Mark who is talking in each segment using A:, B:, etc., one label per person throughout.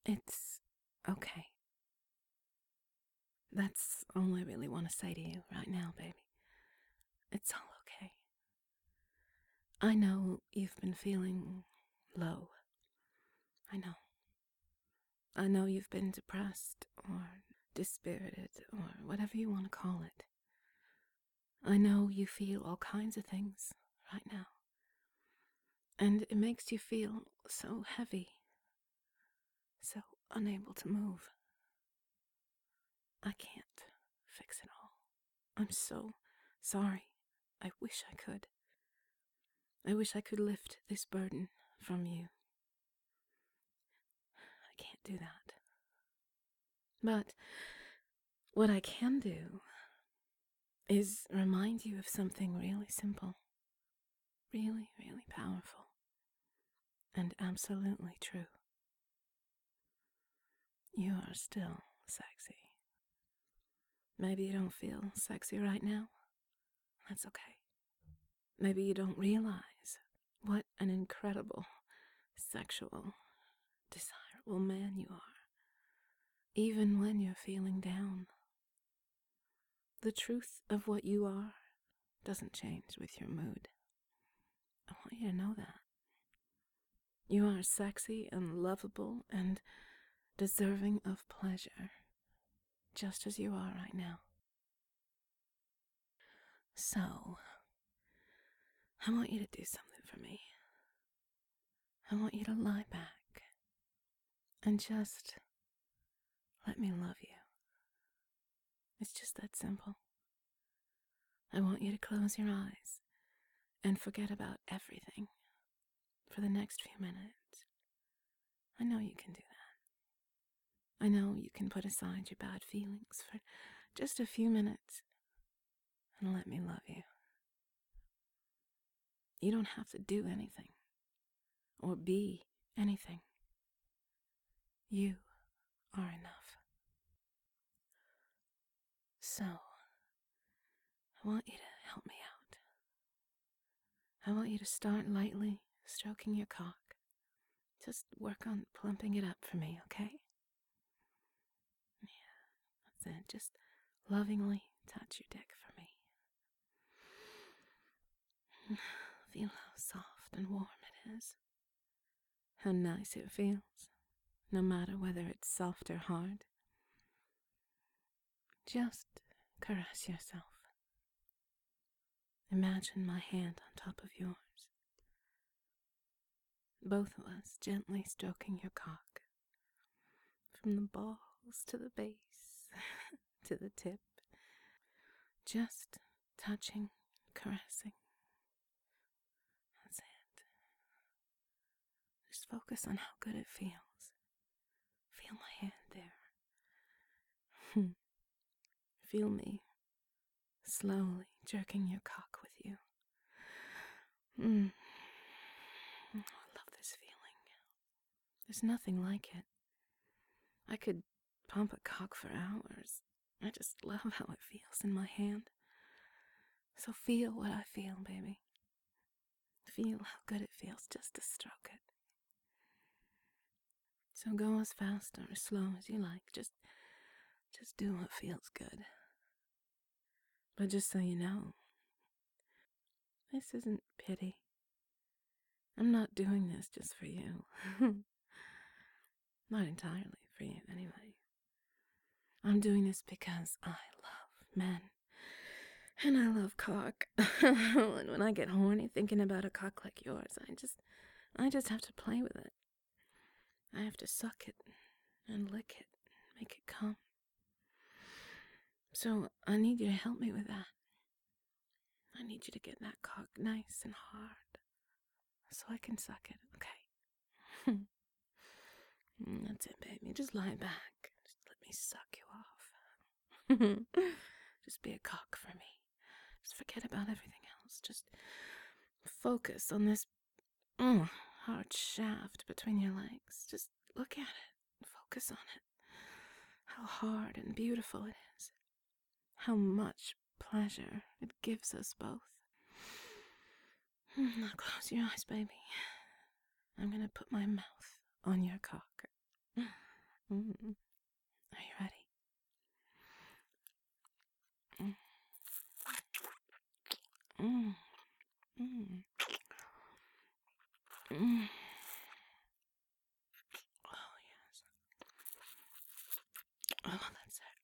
A: It's okay. That's all I really want to say to you right now, baby. It's all okay. I know you've been feeling low. I know. I know you've been depressed or dispirited or whatever you want to call it. I know you feel all kinds of things right now. And it makes you feel so heavy, so unable to move. I can't fix it all. I'm so sorry. I wish I could. I wish I could lift this burden from you. I can't do that. But what I can do is remind you of something really simple, really, really powerful, and absolutely true. You are still sexy. Maybe you don't feel sexy right now. That's okay. Maybe you don't realize what an incredible, sexual, desirable man you are, even when you're feeling down. The truth of what you are doesn't change with your mood. I want you to know that. You are sexy and lovable and deserving of pleasure, just as you are right now. So, I want you to do something for me. I want you to lie back and just let me love you. It's just that simple. I want you to close your eyes and forget about everything for the next few minutes. I know you can do that. I know you can put aside your bad feelings for just a few minutes and let me love you. You don't have to do anything or be anything. You are enough. So, I want you to help me out. I want you to start lightly stroking your cock. Just work on plumping it up for me, okay? Yeah, that's it. Just lovingly touch your dick for me. Feel how soft and warm it is. How nice it feels, no matter whether it's soft or hard. Just caress yourself. Imagine my hand on top of yours. Both of us gently stroking your cock. From the balls to the base, to the tip. Just touching, caressing. That's it. Just focus on how good it feels. Feel my hand there. Feel me slowly jerking your cock with you. I love this feeling. There's nothing like it. I could pump a cock for hours. I just love how it feels in my hand. So feel what I feel, baby. Feel how good it feels just to stroke it. So go as fast or as slow as you like. Just do what feels good. But just so you know, this isn't pity. I'm not doing this just for you. Not entirely for you, anyway. I'm doing this because I love men. And I love cock. And when I get horny thinking about a cock like yours, I just have to play with it. I have to suck it and lick it, make it come. So I need you to help me with that. I need you to get that cock nice and hard so I can suck it, okay? That's it, baby. Just lie back. Just let me suck you off. Just be a cock for me. Just forget about everything else. Just focus on this hard shaft between your legs. Just look at it. Focus on it. How hard and beautiful it is. How much pleasure it gives us both. Now close your eyes, baby. I'm gonna put my mouth on your cock. Are you ready? Mm. Mm. Mm. Oh, yes. Oh, that's it.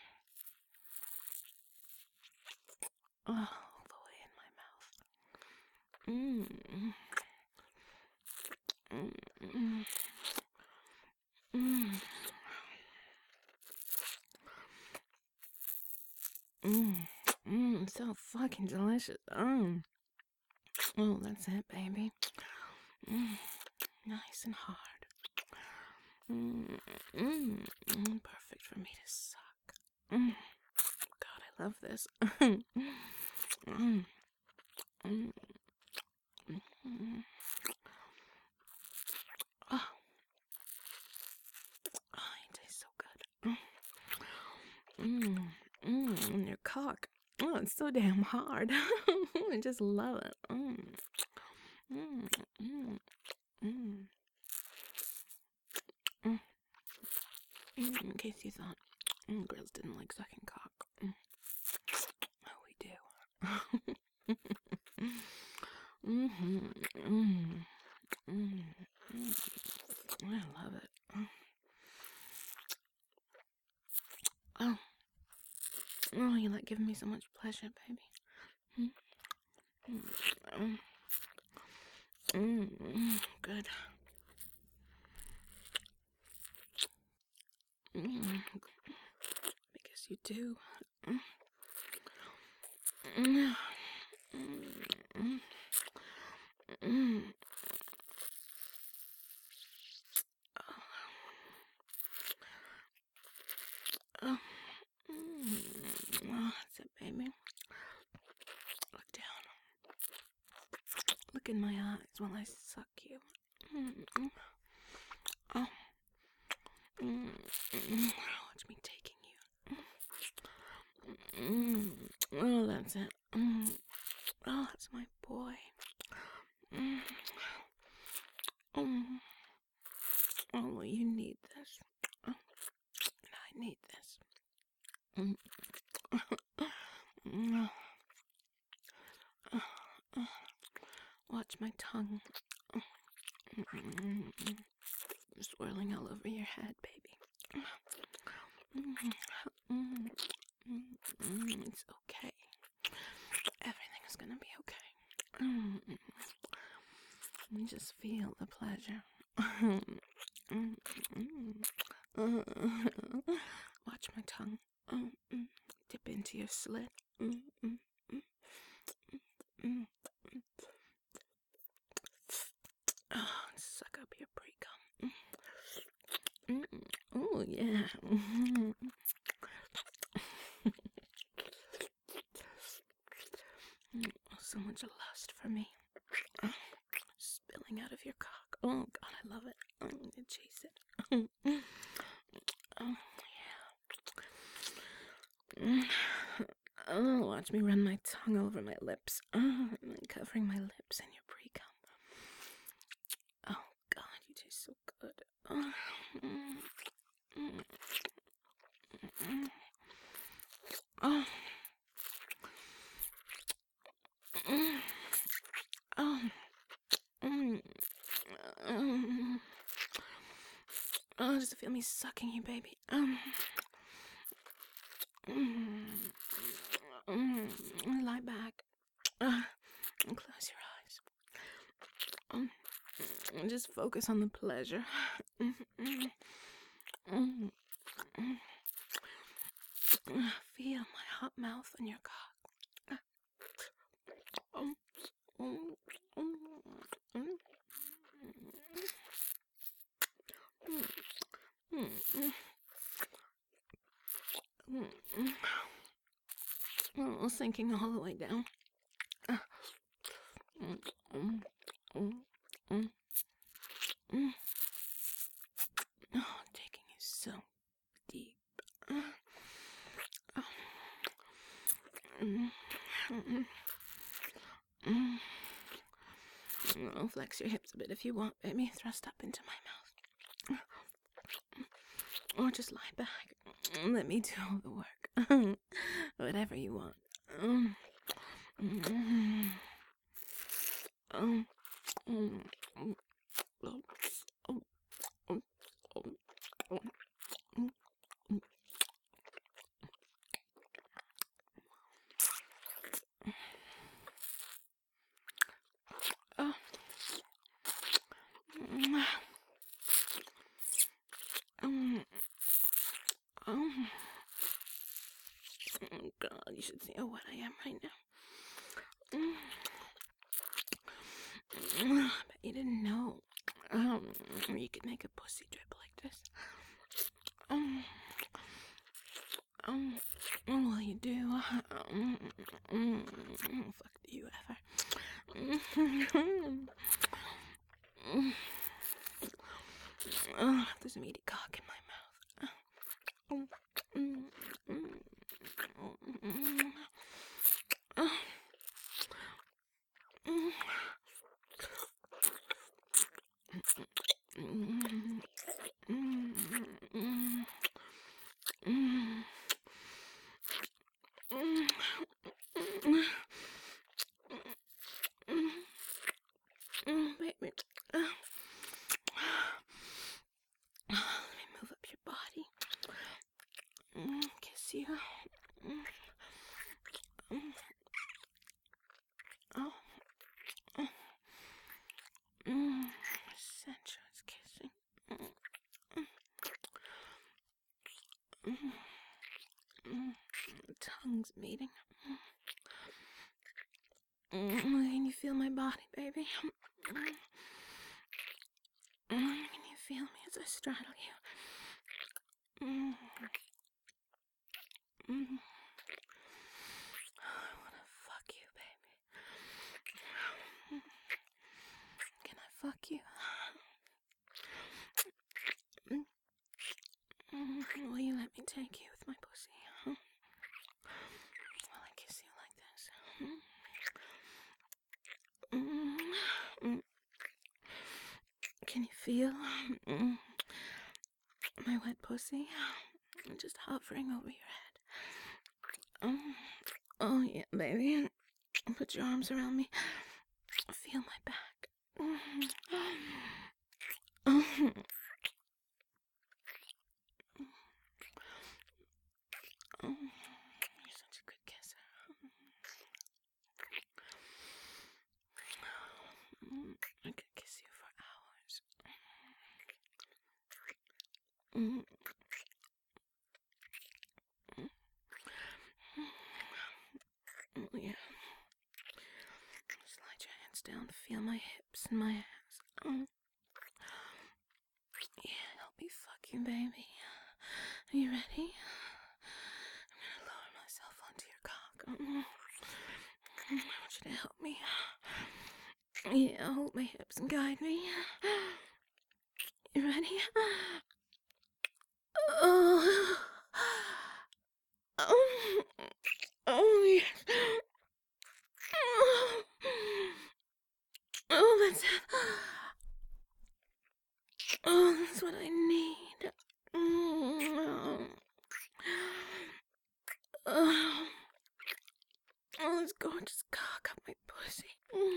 A: Oh, all the way in my mouth. Mm. Mm. Mm. Mm. So fucking delicious. Oh, that's it, baby. Nice and hard. Perfect for me to suck. God, I love this. mm. Mm. Mm. Oh. Oh, it tastes so good. And your cock. Oh, it's so damn hard. I just love it. In case you thought girls didn't like sucking cock. Oh, we do. I love it. Oh. Oh, you like giving me so much pleasure, baby. Good. Because you do. Oh, that's it, baby. Look down. Look in my eyes while I suck you. Oh. Watch me taking you. Oh, that's it. Oh, that's my boy. Oh, well, you need this. And I need this. Watch my tongue. Swirling all over your head, baby. It's okay. Everything is gonna be okay. Just feel the pleasure. Watch my tongue. Dip into your slit. Suck up your pre-cum. Oh, yeah. So much lust for me. Spilling out of your cock. Oh, God, I love it. I'm gonna chase it. Oh, yeah. Oh, watch me run my tongue over my lips. Covering my lips in your pre-cum. Oh, God, you taste so good. Oh. Oh. Oh, just feel me sucking you, baby. Lie back. And close your eyes. Just focus on the pleasure. Feel my hot mouth on your cock. Sinking all the way down. Taking you so deep. Flex your hips a bit if you want, baby. Thrust up into my mouth. Or just lie back. Let me do all the work. Whatever you want. God, you should see how wet I am right now. I bet you didn't know. You could make a pussy drip like this. Well, you do. Fuck, do you ever? There's a meaty cock in my mouth. Baby. Let me move up your body. Kiss you. Sensuous kissing. Tongues meeting. Can you feel my body, baby? Can you feel me as I straddle you? I wanna fuck you, baby. Can I fuck you? Will you let me take you with my pussy? Will I kiss you like this? Can you feel my wet pussy just hovering over your head? Oh yeah, baby. Put your arms around me. Feel my back. You're such a good kisser. I could kiss you for hours. Oh yeah. Slide your hands down, feel my hips and my ass. Yeah, help me fuck you, baby. Are you ready? I'm gonna lower myself onto your cock. I want you to help me. Yeah, hold my hips and guide me. You ready? Oh, yes. Oh, that's it. Oh, that's what I need. Oh, this gorgeous cock up my pussy.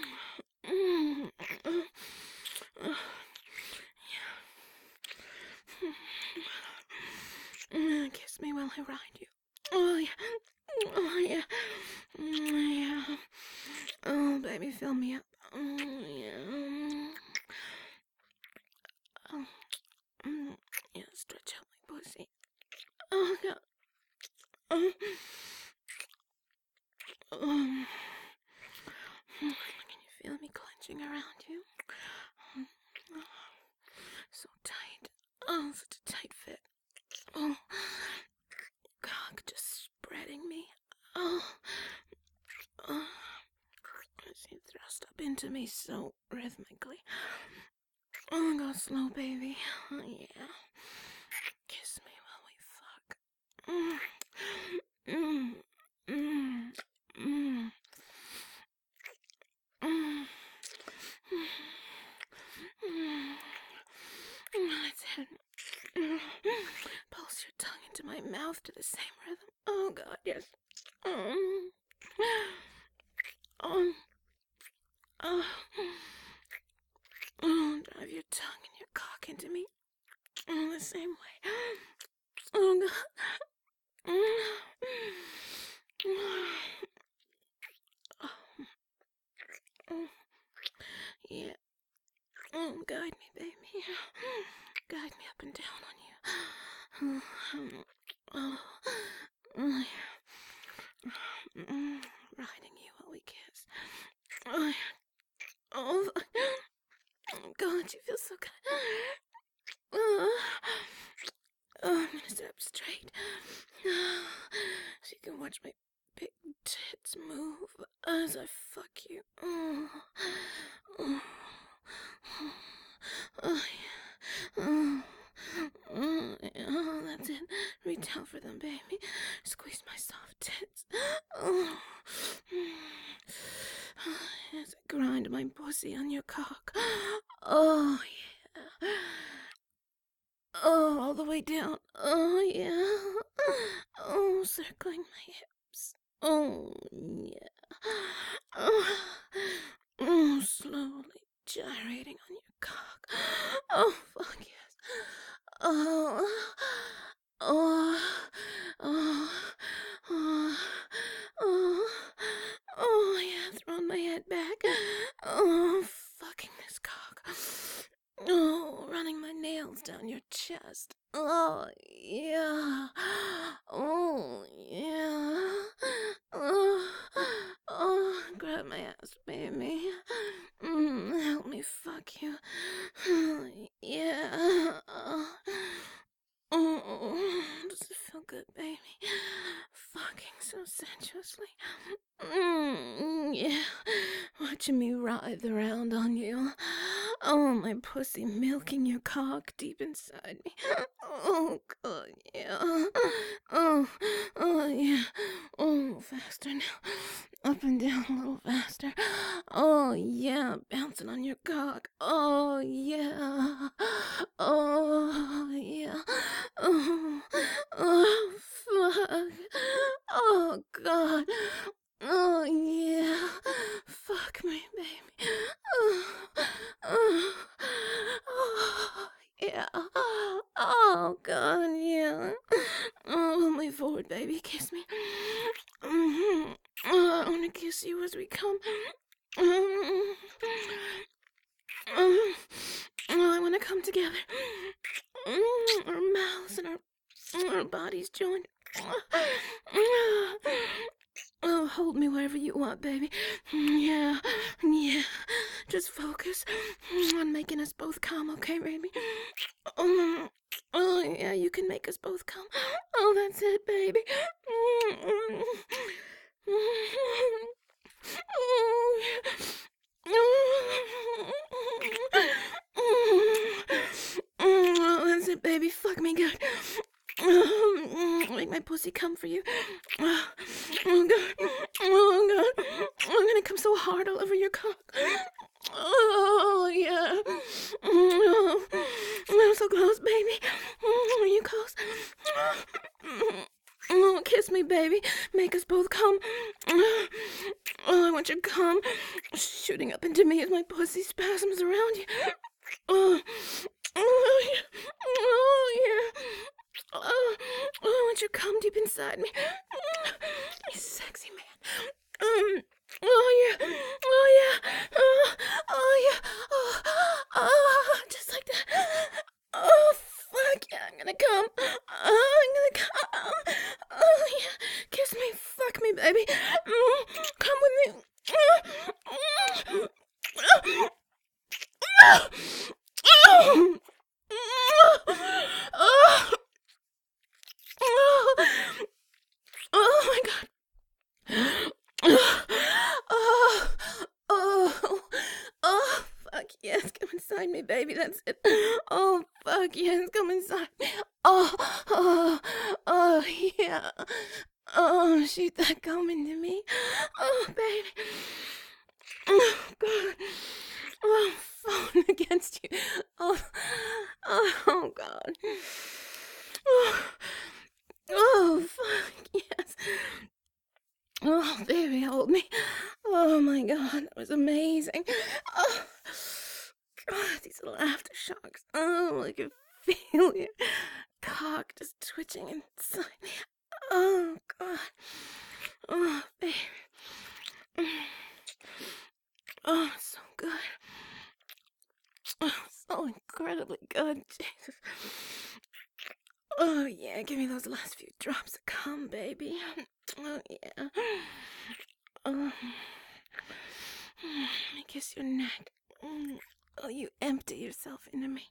A: Kiss me while I ride you. Oh, yeah. Oh, yeah. Yeah. Oh, baby, fill me up. Yeah. Yeah, stretch out my pussy. Oh, God. Can you feel me clenching around you? So tight. Oh, such a tight fit. Oh, cock just spreading me. Oh, as you thrust up into me so rhythmically. Oh, go slow, baby. Oh, yeah. Kiss me while we fuck. That's it. into my mouth to the same rhythm. Oh, God, yes. Oh. Oh. Oh. Oh, drive your tongue and your cock into me. Oh, the same way. Oh, God. Oh. Yeah. Oh, guide me, baby. Guide me up and down on you. Oh, riding you while we kiss. Oh, God, you feel so good. I'm gonna sit up straight so you can watch my big tits move as I fuck you. Oh, yeah. Oh, that's it. Reach out for them, baby. Squeeze my soft tits. Oh. As I grind my pussy on your cock. Oh, yeah. Oh, all the way down. Oh, yeah. Oh, circling my hips. Oh, yeah. Oh, slowly gyrating on your cock. Oh, fuck yes. Oh, oh, oh, oh, oh, yeah, throwing my head back. Oh, fucking this cock. Oh, running my nails down your chest. Oh, yeah. Oh, yeah. Oh, grab my ass, baby. Help me fuck you. Yeah. Oh, does it feel good, baby? Fucking so sensuously. Yeah. Watching me writhe around on you. Oh, my pussy milking your cock deep inside me. Oh, God, yeah. Oh, yeah. Oh, faster now. Up and down a little faster. Oh, yeah. Bouncing on your cock. Oh, yeah. Oh, yeah. Oh, fuck. Oh, God. Oh, yeah. Fuck me, baby. Yeah. Oh, God, yeah. Oh, move forward, baby. Kiss me. Oh, I want to kiss you as we come. Oh, I want to come together. Our mouths and our bodies joined. Oh, hold me wherever you want, baby. Yeah. Just focus on making us both come, okay, baby? Oh, yeah, you can make us both come. Oh, that's it, baby. Oh, that's it, baby. Fuck me good. Make my pussy come for you. Oh, God. Oh, God. I'm gonna come so hard all over your cock. Oh, yeah. I'm so close, baby. Are you close? Oh, kiss me, baby. Make us both come. Oh, I want your cum shooting up into me as my pussy spasms around you. Oh, yeah. Oh, yeah. Oh, I want your cum deep inside me. You sexy man. Oh, yeah. Oh, yeah. Oh, yeah. Oh, just like that. Oh, fuck yeah. I'm gonna come. Oh, I'm gonna come. Oh, yeah. Kiss me. Fuck me, baby. Come with me. Oh my God. Oh, fuck yes, come inside me, baby, that's it. Oh, fuck yes, come inside me. Oh, yeah. Oh, shoot that cum into me. Oh, baby. Oh, God. Oh, phone against you. Oh, God. hold me. Oh my god, that was amazing. Oh, god, these little aftershocks. Oh, I can feel your cock just twitching inside. Oh god. Oh, baby. Oh, so good. Oh, so incredibly good. Jesus. Oh, yeah, give me those last few drops of cum, baby. Oh, yeah. Oh. Let me kiss your neck. Oh, you empty yourself into me.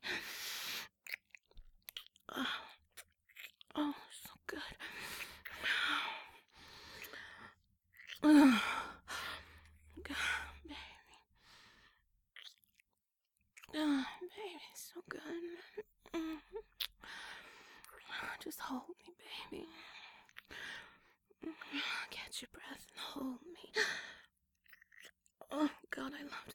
A: Oh, oh so good. Oh, God, baby. Oh, baby, so good. Just hold me, baby. Catch your breath and hold me. Oh, God, I loved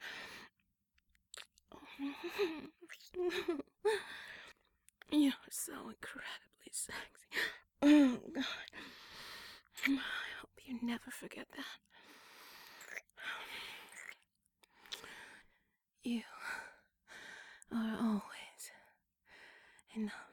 A: that. You're so incredibly sexy. Oh, God. I hope you never forget that. You are always enough.